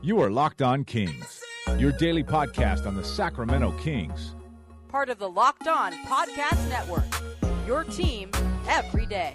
You are Locked On Kings, your daily podcast on the Sacramento Kings. Part of the Locked On Podcast Network, your team every day.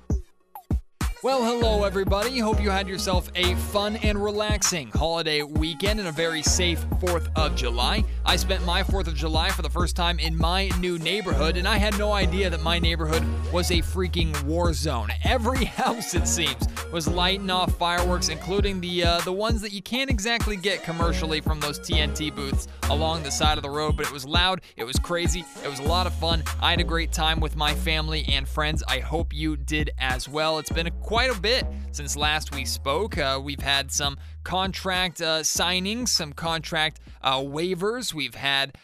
Well, hello, everybody. Hope you had yourself a fun and relaxing holiday weekend and a very safe 4th of July. I spent my 4th of July for the first time in my new neighborhood, and I had no idea that my neighborhood was a freaking war zone. Every house, it seems, was lighting off fireworks, including the ones that you can't exactly get commercially from those TNT booths along the side of the road, but it was loud, it was crazy, it was a lot of fun. I had a great time with my family and friends. I hope you did as well. It's been quite a bit since last we spoke. We've had some contract signings, some contract waivers. We've had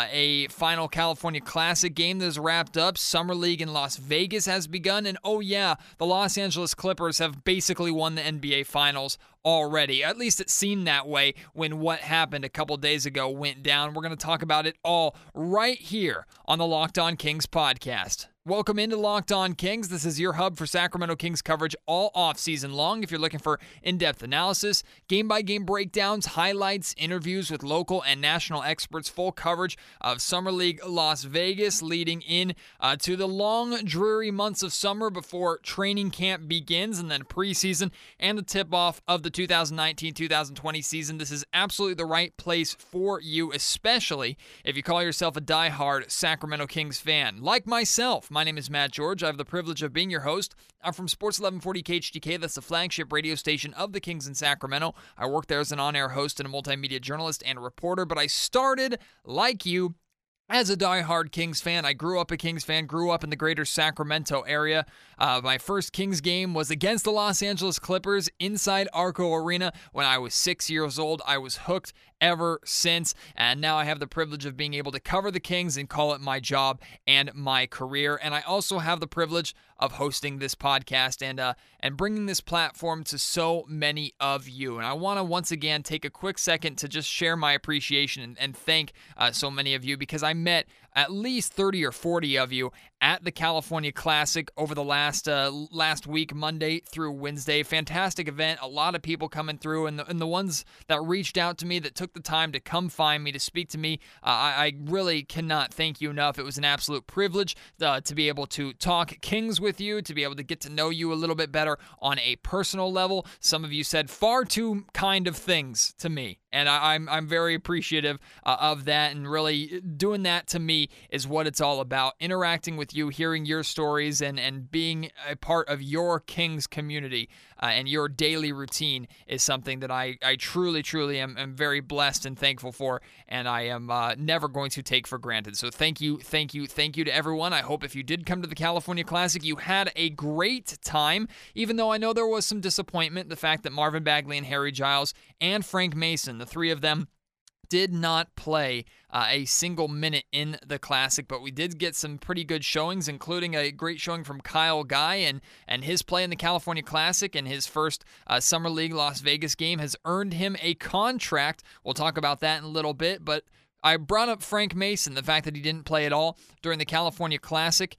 a final California Classic game that is wrapped up. Summer League in Las Vegas has begun. And oh yeah, the Los Angeles Clippers have basically won the NBA Finals already. At least it seemed that way when what happened a couple days ago went down. We're going to talk about it all right here on the Locked On Kings podcast. Welcome into Locked On Kings. This is your hub for Sacramento Kings coverage all off-season long. If you're looking for in-depth analysis, game-by-game breakdowns, highlights, interviews with local and national experts, full coverage of Summer League Las Vegas leading in to the long, dreary months of summer before training camp begins, and then preseason and the tip-off of the 2019-2020 season. This is absolutely the right place for you, especially if you call yourself a die-hard Sacramento Kings fan. Like myself, my name is Matt George. I have the privilege of being your host. I'm from Sports 1140 KHTK. That's the flagship radio station of the Kings in Sacramento. I work there as an on-air host and a multimedia journalist and reporter, but I started, like you, as a die-hard Kings fan. I grew up a Kings fan, grew up in the greater Sacramento area. My first Kings game was against the Los Angeles Clippers inside Arco Arena when I was 6 years old. I was hooked ever since, and now I have the privilege of being able to cover the Kings and call it my job and my career. And I also have the privilege of hosting this podcast and bringing this platform to so many of you. And I want to once again take a quick second to just share my appreciation and thank so many of you, because I met at least 30 or 40 of you at the California Classic over the last week, Monday through Wednesday. Fantastic event. A lot of people coming through, and the ones that reached out to me, that took the time to come find me, to speak to me, I really cannot thank you enough. It was an absolute privilege to be able to talk Kings with you, to be able to get to know you a little bit better on a personal level. Some of you said far too kind of things to me, and I'm very appreciative of that, and really doing that to me is what it's all about. Interacting with you, hearing your stories, and being a part of your Kings community and your daily routine is something that I truly, truly am very blessed and thankful for, and I am never going to take for granted. So thank you to everyone. I hope if you did come to the California Classic, you had a great time, even though I know there was some disappointment. The fact that Marvin Bagley and Harry Giles and Frank Mason, the three of them, did not play a single minute in the Classic, but we did get some pretty good showings, including a great showing from Kyle Guy, and his play in the California Classic and his first Summer League Las Vegas game has earned him a contract. We'll talk about that in a little bit, but I brought up Frank Mason, the fact that he didn't play at all during the California Classic,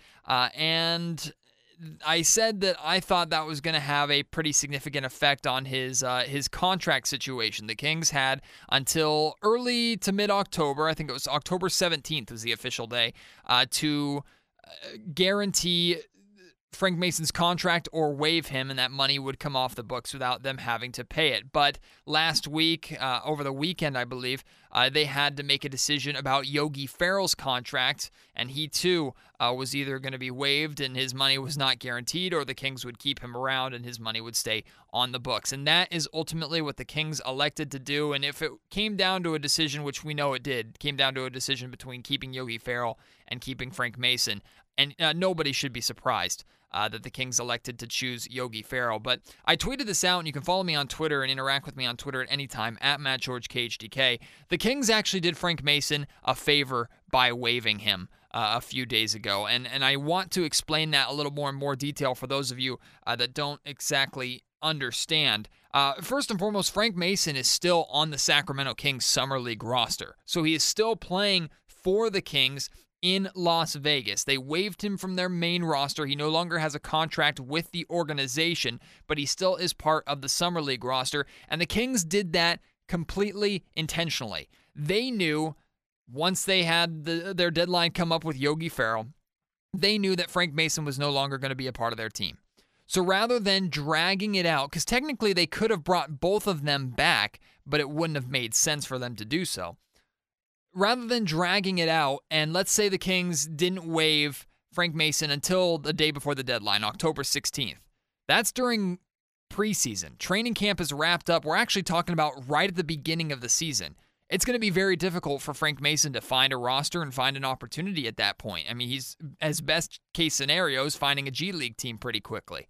and I said that I thought that was going to have a pretty significant effect on his contract situation. The Kings had until early to mid-October, I think it was October 17th was the official day, to guarantee Frank Mason's contract or waive him, and that money would come off the books without them having to pay it. But last week, over the weekend, I believe, they had to make a decision about Yogi Ferrell's contract, and he too was either going to be waived and his money was not guaranteed, or the Kings would keep him around and his money would stay on the books. And that is ultimately what the Kings elected to do. And if it came down to a decision, which we know it did, came down to a decision between keeping Yogi Ferrell and keeping Frank Mason, and nobody should be surprised that the Kings elected to choose Yogi Ferrell. But I tweeted this out, and you can follow me on Twitter and interact with me on Twitter at any time, at MattGeorgeKHTK. The Kings actually did Frank Mason a favor by waiving him a few days ago, and I want to explain that a little more in more detail for those of you that don't exactly understand. First and foremost, Frank Mason is still on the Sacramento Kings Summer League roster, so he is still playing for the Kings in Las Vegas. They waived him from their main roster. He no longer has a contract with the organization, but he still is part of the Summer League roster, and the Kings did that completely intentionally. They knew once they had their deadline come up with Yogi Ferrell, they knew that Frank Mason was no longer going to be a part of their team. So rather than dragging it out, because technically they could have brought both of them back, but it wouldn't have made sense for them to do so. Rather than dragging it out, and let's say the Kings didn't waive Frank Mason until the day before the deadline, October 16th. That's during preseason. Training camp is wrapped up. We're actually talking about right at the beginning of the season. It's going to be very difficult for Frank Mason to find a roster and find an opportunity at that point. I mean, his best case scenario is finding a G League team pretty quickly.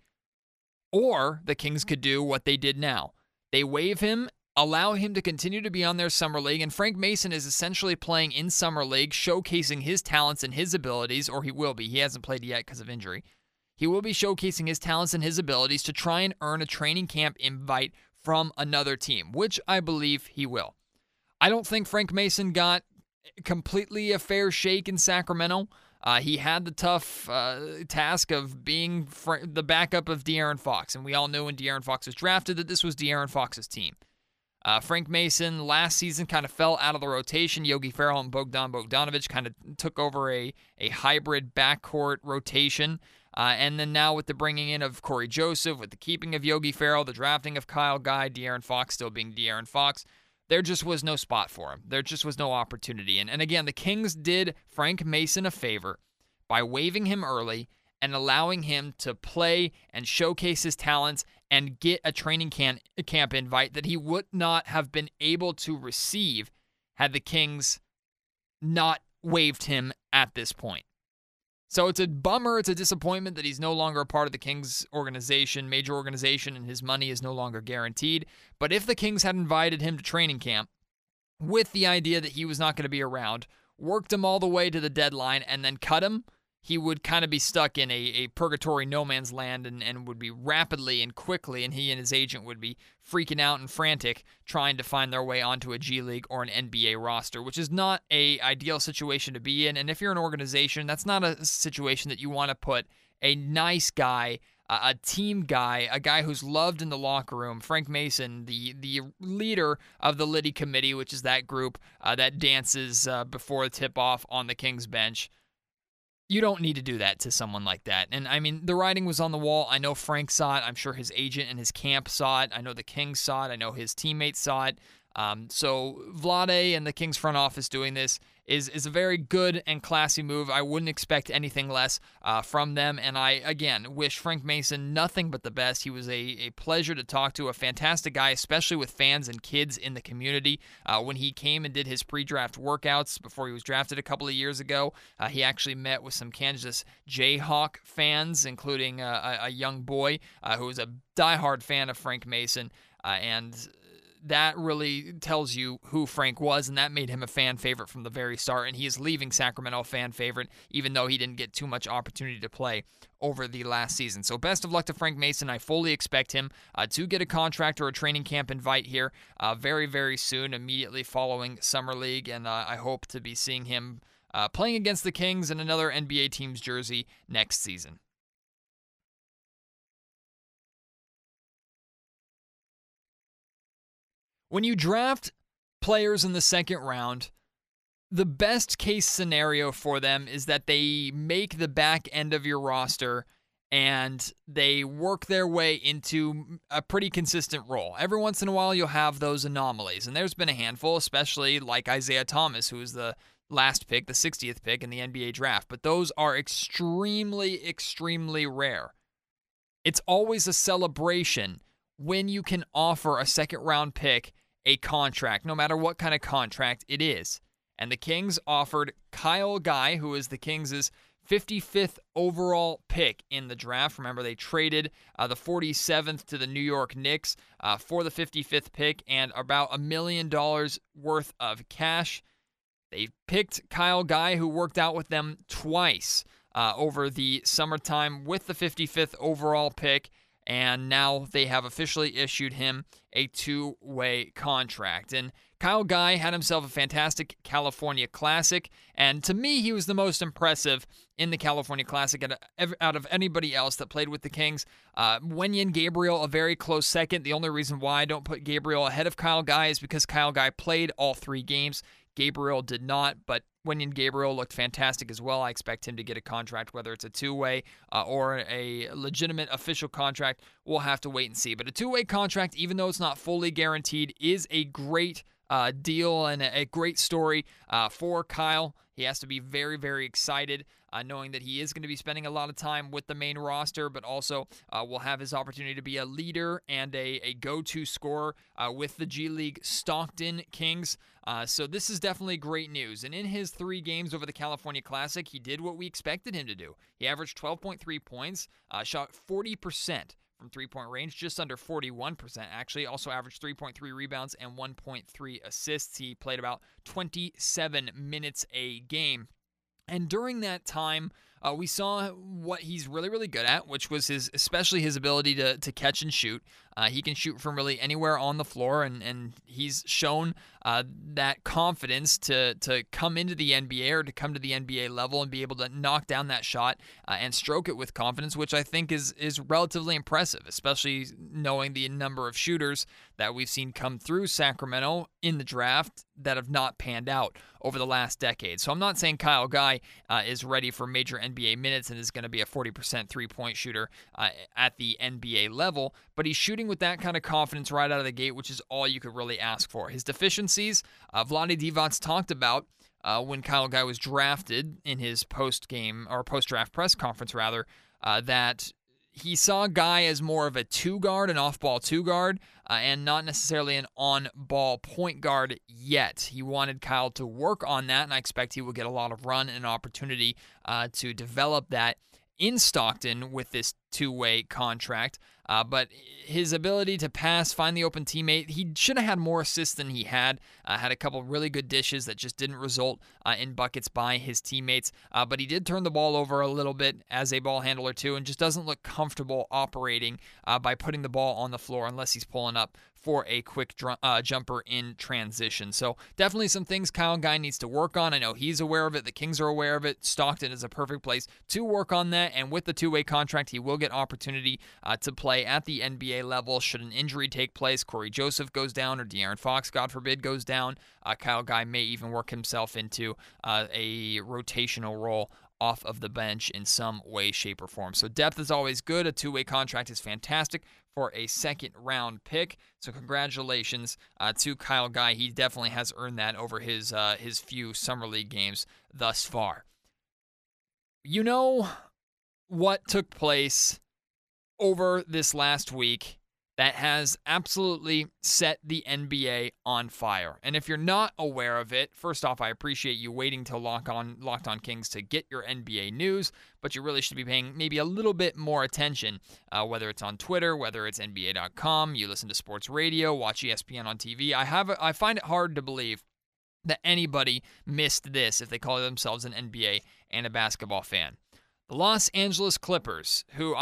Or the Kings could do what they did now. They waive him, allow him to continue to be on their summer league, and Frank Mason is essentially playing in summer league, showcasing his talents and his abilities, or he will be. He hasn't played yet because of injury. He will be showcasing his talents and his abilities to try and earn a training camp invite from another team, which I believe he will. I don't think Frank Mason got completely a fair shake in Sacramento. He had the tough task of being the backup of De'Aaron Fox, and we all knew when De'Aaron Fox was drafted that this was De'Aaron Fox's team. Frank Mason last season kind of fell out of the rotation. Yogi Ferrell and Bogdan Bogdanovic kind of took over a hybrid backcourt rotation. And then now with the bringing in of Corey Joseph, with the keeping of Yogi Ferrell, the drafting of Kyle Guy, De'Aaron Fox still being De'Aaron Fox, there just was no spot for him. There just was no opportunity. And again, the Kings did Frank Mason a favor by waiving him early and allowing him to play and showcase his talents and get a training camp invite that he would not have been able to receive had the Kings not waived him at this point. So it's a bummer, it's a disappointment that he's no longer a part of the Kings organization, major organization, and his money is no longer guaranteed. But if the Kings had invited him to training camp with the idea that he was not going to be around, worked him all the way to the deadline, and then cut him, he would kind of be stuck in a purgatory no man's land and would be rapidly and quickly, and he and his agent would be freaking out and frantic trying to find their way onto a G League or an NBA roster, which is not an ideal situation to be in. And if you're an organization, that's not a situation that you want to put a nice guy, a team guy, a guy who's loved in the locker room. Frank Mason, the leader of the Liddy Committee, which is that group that dances before the tip-off on the Kings bench. You don't need to do that to someone like that. And, I mean, the writing was on the wall. I know Frank saw it. I'm sure his agent and his camp saw it. I know the Kings saw it. I know his teammates saw it. So Vlade and the Kings front office doing this is a very good and classy move. I wouldn't expect anything less from them. And I, again, wish Frank Mason nothing but the best. He was a pleasure to talk to, a fantastic guy, especially with fans and kids in the community. When he came and did his pre-draft workouts before he was drafted a couple of years ago, he actually met with some Kansas Jayhawk fans, including a young boy who was a diehard fan of Frank Mason. And that really tells you who Frank was, and that made him a fan favorite from the very start, and he is leaving Sacramento a fan favorite, even though he didn't get too much opportunity to play over the last season. So best of luck to Frank Mason. I fully expect him to get a contract or a training camp invite here very, very soon, immediately following Summer League, and I hope to be seeing him playing against the Kings in another NBA team's jersey next season. When you draft players in the second round, the best case scenario for them is that they make the back end of your roster and they work their way into a pretty consistent role. Every once in a while, you'll have those anomalies, and there's been a handful, especially like Isaiah Thomas, who was the last pick, the 60th pick in the NBA draft, but those are extremely, extremely rare. It's always a celebration when you can offer a second-round pick a contract, no matter what kind of contract it is. And the Kings offered Kyle Guy, who is the Kings' 55th overall pick in the draft. Remember, they traded the 47th to the New York Knicks for the 55th pick and about $1 million worth of cash. They picked Kyle Guy, who worked out with them twice over the summertime with the 55th overall pick. and now they have officially issued him a two-way contract. And Kyle Guy had himself a fantastic California Classic, and to me, he was the most impressive in the California Classic out of anybody else that played with the Kings. Wenyen Gabriel, a very close second. The only reason why I don't put Gabriel ahead of Kyle Guy is because Kyle Guy played all 3 games. Gabriel did not, but Wenyen Gabriel looked fantastic as well. I expect him to get a contract, whether it's a two-way or a legitimate official contract. We'll have to wait and see. But a two-way contract, even though it's not fully guaranteed, is a great deal and a great story for Kyle. He has to be very, very excited knowing that he is going to be spending a lot of time with the main roster, but also will have his opportunity to be a leader and a go-to scorer with the G League Stockton Kings. So this is definitely great news. And in his 3 games over the California Classic, he did what we expected him to do. He averaged 12.3 points, shot 40% from three-point range, just under 41% actually. Also averaged 3.3 rebounds and 1.3 assists. He played about 27 minutes a game. And during that time, we saw what he's really, really good at, which was especially his ability to catch and shoot. He can shoot from really anywhere on the floor, and he's shown that confidence to come into the NBA or to come to the NBA level and be able to knock down that shot and stroke it with confidence, which I think is relatively impressive, especially knowing the number of shooters that we've seen come through Sacramento in the draft that have not panned out over the last decade. So I'm not saying Kyle Guy is ready for major NBA minutes and is going to be a 40% three-point shooter at the NBA level, but he's shooting with that kind of confidence right out of the gate, which is all you could really ask for. His deficiencies, Vlade Divac talked about when Kyle Guy was drafted in his post-game or post-draft press conference, rather, that he saw Guy as more of a two-guard, an off-ball two-guard, and not necessarily an on-ball point guard yet. He wanted Kyle to work on that, and I expect he will get a lot of run and an opportunity to develop that in Stockton with this two-way contract. But his ability to pass, find the open teammate, he should have had more assists than he had. Had a couple really good dishes that just didn't result in buckets by his teammates. But he did turn the ball over a little bit as a ball handler too, and just doesn't look comfortable operating by putting the ball on the floor unless he's pulling up for a quick jumper in transition. So definitely some things Kyle Guy needs to work on. I know he's aware of it. The Kings are aware of it. Stockton is a perfect place to work on that. And with the two-way contract, he will get opportunity to play at the NBA level. Should an injury take place, Corey Joseph goes down, or De'Aaron Fox, God forbid, goes down, Kyle Guy may even work himself into a rotational role off of the bench in some way, shape, or form. So depth is always good. A two-way contract is fantastic for a second-round pick. So congratulations to Kyle Guy. He definitely has earned that over his few Summer League games thus far. You know what took place over this last week that has absolutely set the NBA on fire. And if you're not aware of it, first off, I appreciate you waiting till Locked On Kings to get your NBA news, but you really should be paying maybe a little bit more attention, whether it's on Twitter, whether it's NBA.com, you listen to sports radio, watch ESPN on TV. I find it hard to believe that anybody missed this if they call themselves an NBA and a basketball fan. The Los Angeles Clippers, who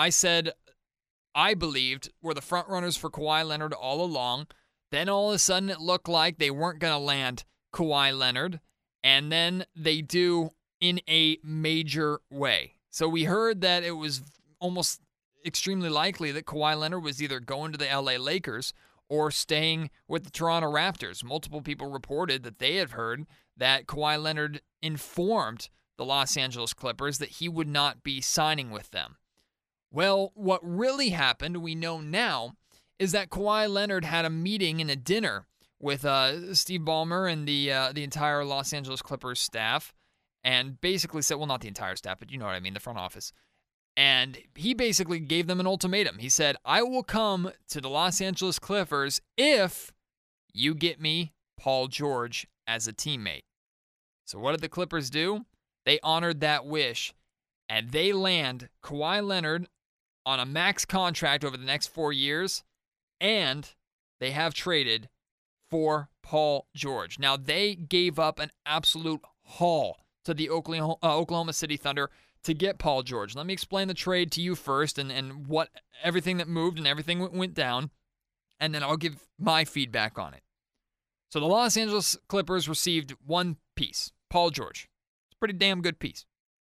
I believed were the front runners for Kawhi Leonard all along. Then all of a sudden it looked like they weren't going to land Kawhi Leonard, and then they do in a major way. So we heard that it was almost extremely likely that Kawhi Leonard was either going to the LA Lakers or staying with the Toronto Raptors. Multiple people reported that they had heard that Kawhi Leonard informed the Los Angeles Clippers that he would not be signing with them. Well, what really happened, we know now, is that Kawhi Leonard had a meeting and a dinner with Steve Ballmer and the entire Los Angeles Clippers staff, and basically said, well, not the entire staff, but you know what I mean, the front office. And he basically gave them an ultimatum. He said, I will come to the Los Angeles Clippers if you get me Paul George as a teammate. So what did the Clippers do? They honored that wish, and they land Kawhi Leonard on a max contract over the next 4 years, and they have traded for Paul George. Now, they gave up an absolute haul to the Oklahoma City Thunder to get Paul George. Let me explain the trade to you first and what everything that moved and everything went down, and then I'll give my feedback on it. So the Los Angeles Clippers received one piece, Paul George. It's a pretty damn good piece.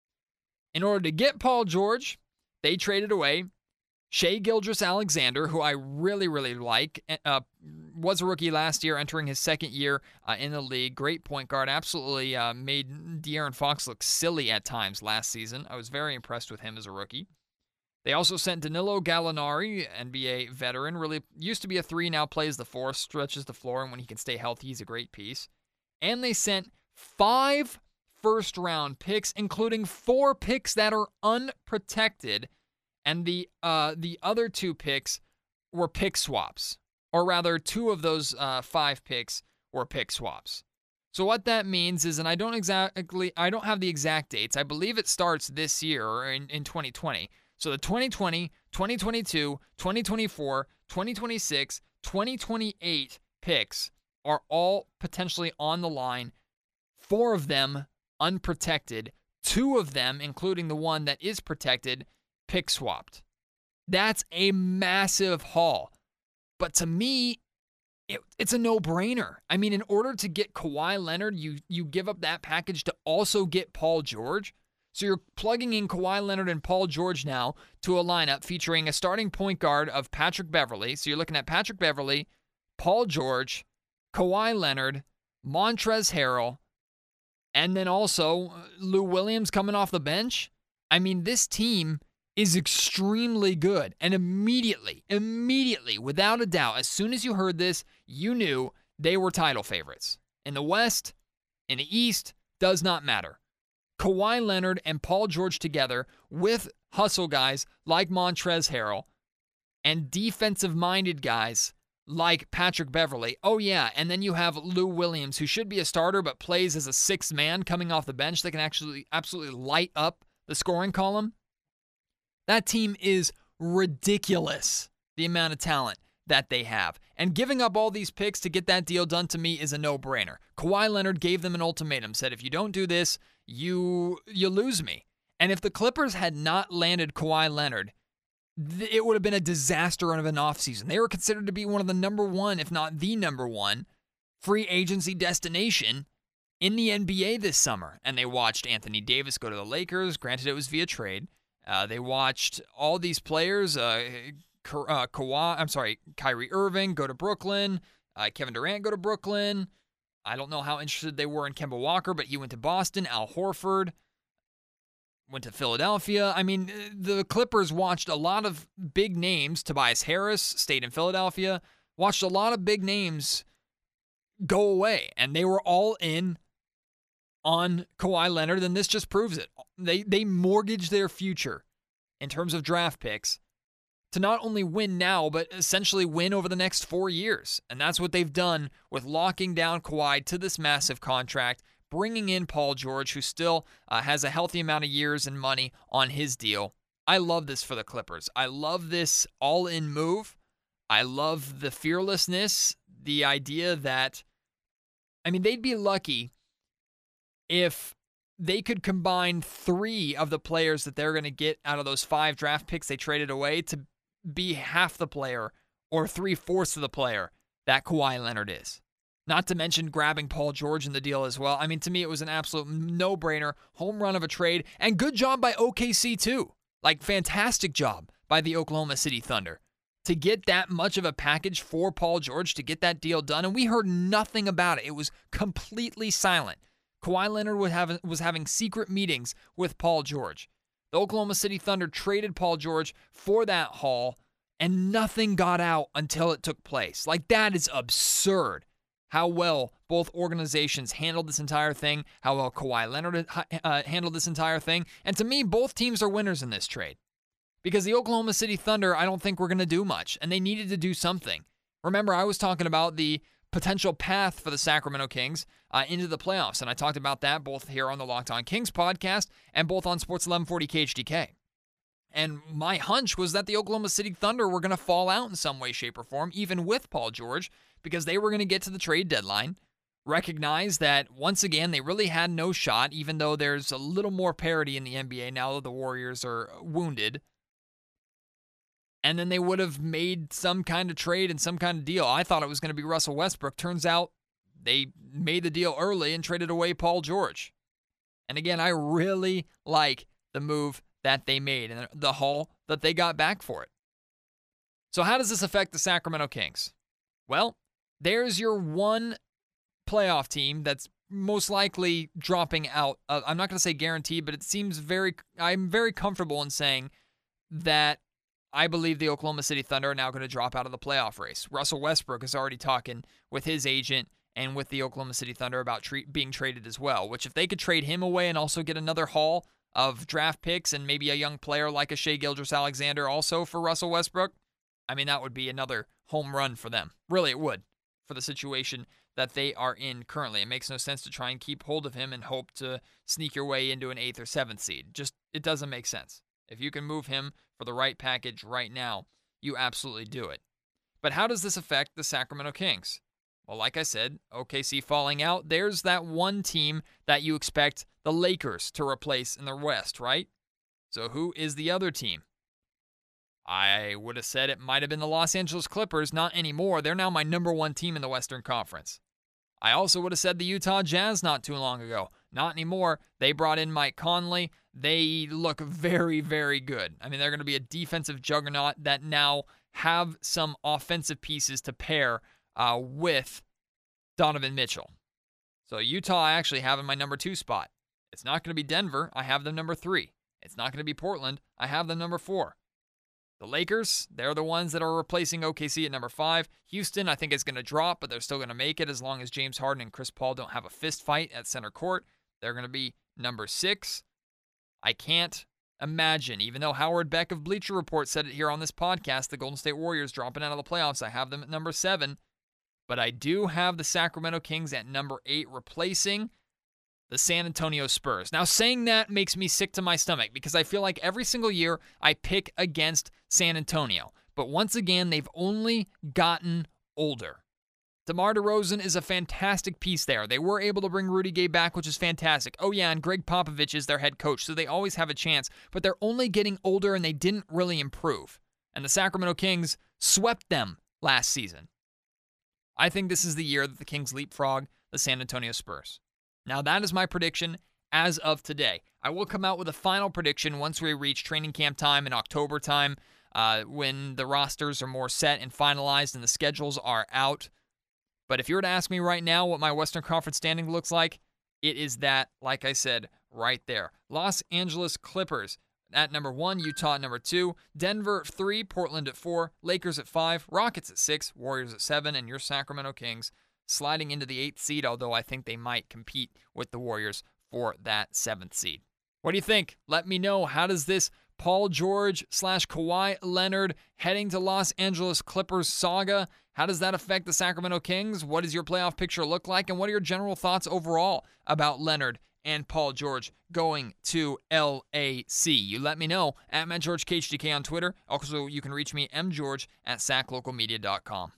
In order to get Paul George, they traded away Shai Gilgeous-Alexander, who I really, really like, was a rookie last year, entering his second year in the league. Great point guard. Absolutely made De'Aaron Fox look silly at times last season. I was very impressed with him as a rookie. They also sent Danilo Gallinari, NBA veteran, really used to be a 3, now plays the 4, stretches the floor, and when he can stay healthy, he's a great piece. And they sent 5 first-round picks, including 4 picks that are unprotected, and the other 2 picks were pick swaps. Or rather, 2 of those 5 picks were pick swaps. So what that means is, and I don't have the exact dates. I believe it starts this year or in 2020. So the 2020, 2022, 2024, 2026, 2028 picks are all potentially on the line. 4 of them unprotected. 2 of them, including the one that is protected, pick swapped. That's a massive haul. But to me, it's a no-brainer. I mean, in order to get Kawhi Leonard, you give up that package to also get Paul George. So you're plugging in Kawhi Leonard and Paul George now to a lineup featuring a starting point guard of Patrick Beverley. So you're looking at Patrick Beverley, Paul George, Kawhi Leonard, Montrezl Harrell, and then also Lou Williams coming off the bench. I mean, this team is extremely good. And immediately, without a doubt, as soon as you heard this, you knew they were title favorites. In the West, in the East, does not matter. Kawhi Leonard and Paul George together with hustle guys like Montrezl Harrell and defensive-minded guys like Patrick Beverley. Oh, yeah, and then you have Lou Williams, who should be a starter but plays as a 6th man coming off the bench that can actually absolutely light up the scoring column. That team is ridiculous, the amount of talent that they have. And giving up all these picks to get that deal done, to me, is a no-brainer. Kawhi Leonard gave them an ultimatum, said, if you don't do this, you lose me. And if the Clippers had not landed Kawhi Leonard, it would have been a disaster of an offseason. They were considered to be one of the number 1, if not the number 1, free agency destination in the NBA this summer. And they watched Anthony Davis go to the Lakers. Granted, it was via trade. They watched all these players, Kyrie Irving go to Brooklyn, Kevin Durant go to Brooklyn. I don't know how interested they were in Kemba Walker, but he went to Boston. Al Horford went to Philadelphia. I mean, the Clippers watched a lot of big names. Tobias Harris stayed in Philadelphia. Watched a lot of big names go away, and they were all in on Kawhi Leonard, and this just proves it. They mortgaged their future in terms of draft picks to not only win now, but essentially win over the next 4 years. And that's what they've done with locking down Kawhi to this massive contract, bringing in Paul George, who still has a healthy amount of years and money on his deal. I love this for the Clippers. I love this all-in move. I love the fearlessness, the idea that, I mean, they'd be lucky if they could combine 3 of the players that they're going to get out of those 5 draft picks they traded away to be half the player or 3/4 of the player that Kawhi Leonard is. Not to mention grabbing Paul George in the deal as well. I mean, to me, it was an absolute no-brainer, home run of a trade, and good job by OKC too. Like, fantastic job by the Oklahoma City Thunder to get that much of a package for Paul George, to get that deal done, and we heard nothing about it. It was completely silent. Kawhi Leonard was having secret meetings with Paul George. The Oklahoma City Thunder traded Paul George for that haul, and nothing got out until it took place. Like, that is absurd. How well both organizations handled this entire thing, how well Kawhi Leonard handled this entire thing. And to me, both teams are winners in this trade. Because the Oklahoma City Thunder, I don't think we're going to do much, and they needed to do something. Remember, I was talking about the potential path for the Sacramento Kings into the playoffs, and I talked about that both here on the Locked On Kings podcast and both on Sports 1140 KHTK. And my hunch was that the Oklahoma City Thunder were going to fall out in some way, shape, or form, even with Paul George, because they were going to get to the trade deadline recognize that, once again, they really had no shot, even though there's a little more parity in the NBA now that the Warriors are wounded. And then they would have made some kind of trade and some kind of deal. I thought it was going to be Russell Westbrook. Turns out they made the deal early and traded away Paul George. And again, I really like the move that they made and the haul that they got back for it. So how does this affect the Sacramento Kings? Well, there's your one playoff team that's most likely dropping out. I'm not going to say guaranteed, but it seems I'm very comfortable in saying that I believe the Oklahoma City Thunder are now going to drop out of the playoff race. Russell Westbrook is already talking with his agent and with the Oklahoma City Thunder about being traded as well, which if they could trade him away and also get another haul of draft picks and maybe a young player like a Shai Gilgeous-Alexander also for Russell Westbrook, I mean, that would be another home run for them. Really, it would, for the situation that they are in currently. It makes no sense to try and keep hold of him and hope to sneak your way into an 8th or 7th seed. It doesn't make sense. If you can move him for the right package right now, you absolutely do it. But how does this affect the Sacramento Kings? Well, like I said, OKC falling out, there's that one team that you expect the Lakers to replace in the West, right? So who is the other team? I would have said it might have been the Los Angeles Clippers. Not anymore. They're now my number one team in the Western Conference. I also would have said the Utah Jazz not too long ago. Not anymore. They brought in Mike Conley. They look very, very good. I mean, they're going to be a defensive juggernaut that now have some offensive pieces to pair with Donovan Mitchell. So Utah I actually have in my number 2 spot. It's not going to be Denver. I have them number 3. It's not going to be Portland. I have them number 4. The Lakers, they're the ones that are replacing OKC at number 5. Houston, I think, is going to drop, but they're still going to make it as long as James Harden and Chris Paul don't have a fist fight at center court. They're going to be number 6. I can't imagine, even though Howard Beck of Bleacher Report said it here on this podcast, the Golden State Warriors dropping out of the playoffs. I have them at number 7. But I do have the Sacramento Kings at number 8, replacing the San Antonio Spurs. Now, saying that makes me sick to my stomach because I feel like every single year I pick against San Antonio. But once again, they've only gotten older. DeMar DeRozan is a fantastic piece there. They were able to bring Rudy Gay back, which is fantastic. Oh, yeah, and Greg Popovich is their head coach, so they always have a chance. But they're only getting older, and they didn't really improve. And the Sacramento Kings swept them last season. I think this is the year that the Kings leapfrog the San Antonio Spurs. Now, that is my prediction as of today. I will come out with a final prediction once we reach training camp time in October time, when the rosters are more set and finalized and the schedules are out. But if you were to ask me right now what my Western Conference standing looks like, it is that, like I said, right there. Los Angeles Clippers at number 1, Utah at number 2, Denver 3, Portland at 4, Lakers at 5, Rockets at 6, Warriors at 7, and your Sacramento Kings sliding into the 8th seed, although I think they might compete with the Warriors for that 7th seed. What do you think? Let me know. How does this Paul George / Kawhi Leonard heading to Los Angeles Clippers saga, how does that affect the Sacramento Kings? What does your playoff picture look like? And what are your general thoughts overall about Leonard and Paul George going to LAC? You let me know at MattGeorgeKHDK on Twitter. Also, you can reach me, mgeorge@saclocalmedia.com.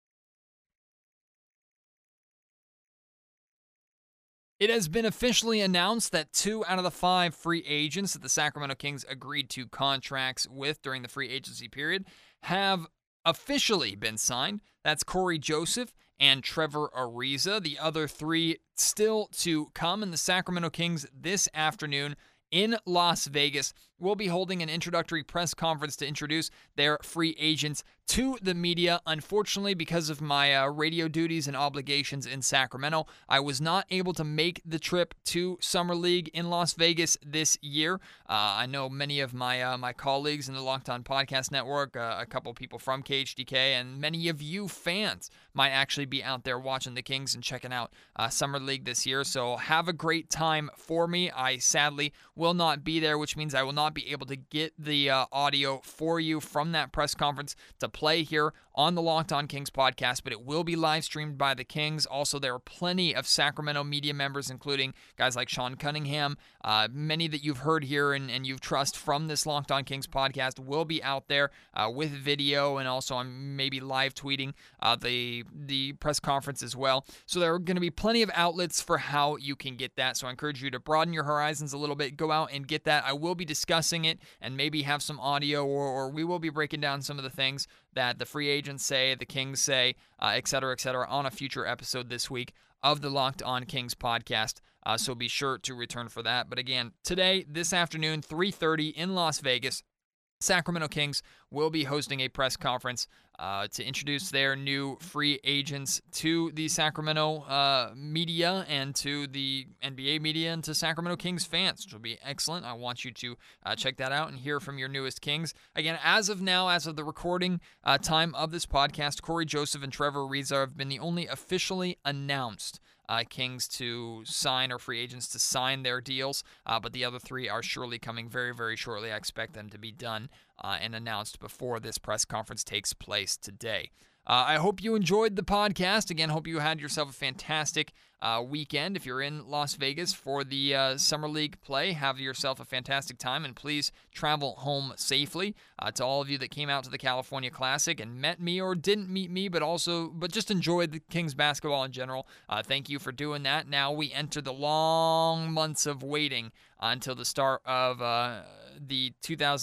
It has been officially announced that 2 out of the 5 free agents that the Sacramento Kings agreed to contracts with during the free agency period have officially been signed. That's Corey Joseph and Trevor Ariza. The other 3 still to come, and the Sacramento Kings this afternoon in Las Vegas will be holding an introductory press conference to introduce their free agents to the media. Unfortunately, because of my radio duties and obligations in Sacramento, I was not able to make the trip to Summer League in Las Vegas this year. I know many of my colleagues in the Locked On Podcast Network, a couple people from KHDK, and many of you fans might actually be out there watching the Kings and checking out Summer League this year. So have a great time for me. I sadly will not be there, which means I will not be able to get the audio for you from that press conference to play play here on the Locked On Kings podcast, but it will be live streamed by the Kings. Also, there are plenty of Sacramento media members, including guys like Sean Cunningham. Many that you've heard here and you've trust from this Locked On Kings podcast will be out there with video, and also I'm maybe live tweeting the press conference as well. So there are going to be plenty of outlets for how you can get that. So I encourage you to broaden your horizons a little bit. Go out and get that. I will be discussing it and maybe have some audio, or we will be breaking down some of the things that the free agents say, the Kings say, et cetera, on a future episode this week of the Locked On Kings podcast. So be sure to return for that. But again, today, this afternoon, 3:30 in Las Vegas, Sacramento Kings will be hosting a press conference to introduce their new free agents to the Sacramento media and to the NBA media and to Sacramento Kings fans, which will be excellent. I want you to check that out and hear from your newest Kings. Again, as of now, as of the recording time of this podcast, Corey Joseph and Trevor Ariza have been the only officially announced Kings to sign, or free agents to sign their deals, but the other three are surely coming very, very shortly. I expect them to be done and announced before this press conference takes place today. I hope you enjoyed the podcast. Again, hope you had yourself a fantastic weekend. If you're in Las Vegas for the Summer League play, have yourself a fantastic time, and please travel home safely. To all of you that came out to the California Classic and met me or didn't meet me, but just enjoyed the Kings basketball in general, thank you for doing that. Now we enter the long months of waiting until the start of the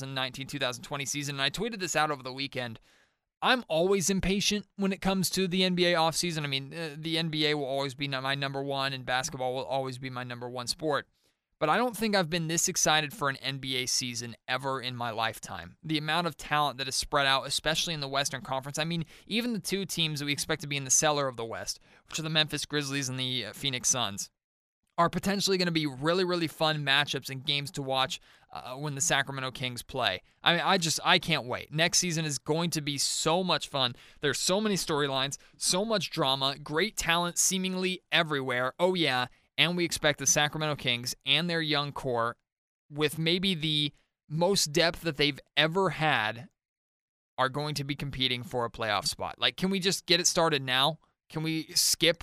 2019-2020 season. And I tweeted this out over the weekend. I'm always impatient when it comes to the NBA offseason. I mean, the NBA will always be my number one, and basketball will always be my number one sport. But I don't think I've been this excited for an NBA season ever in my lifetime. The amount of talent that is spread out, especially in the Western Conference. I mean, even the two teams that we expect to be in the cellar of the West, which are the Memphis Grizzlies and the Phoenix Suns, are potentially going to be really, really fun matchups and games to watch when the Sacramento Kings play. I mean, I can't wait. Next season is going to be so much fun. There's so many storylines, so much drama, great talent seemingly everywhere. Oh, yeah. And we expect the Sacramento Kings and their young core, with maybe the most depth that they've ever had, are going to be competing for a playoff spot. Like, can we just get it started now? Can we skip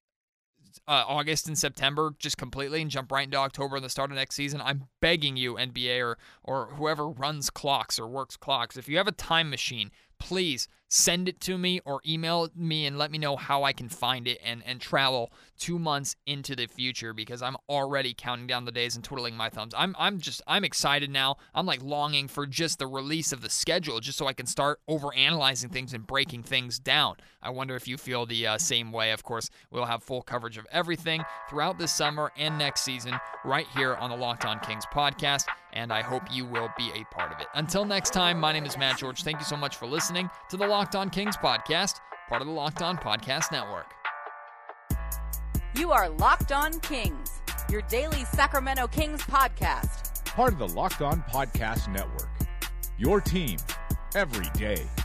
August and September just completely and jump right into October and the start of next season? I'm begging you, NBA or whoever runs clocks or works clocks, if you have a time machine, please send it to me or email me and let me know how I can find it and travel 2 months into the future, because I'm already counting down the days and twiddling my thumbs. I'm excited now. I'm like longing for just the release of the schedule, just so I can start overanalyzing things and breaking things down. I wonder if you feel the same way. Of course, we'll have full coverage of everything throughout this summer and next season right here on the Locked On Kings podcast, and I hope you will be a part of it. Until next time, my name is Matt George. Thank you so much for listening to the Locked On Kings podcast, part of the Locked On Podcast Network. You are Locked On Kings, your daily Sacramento Kings podcast. Part of the Locked On Podcast Network. Your team every day.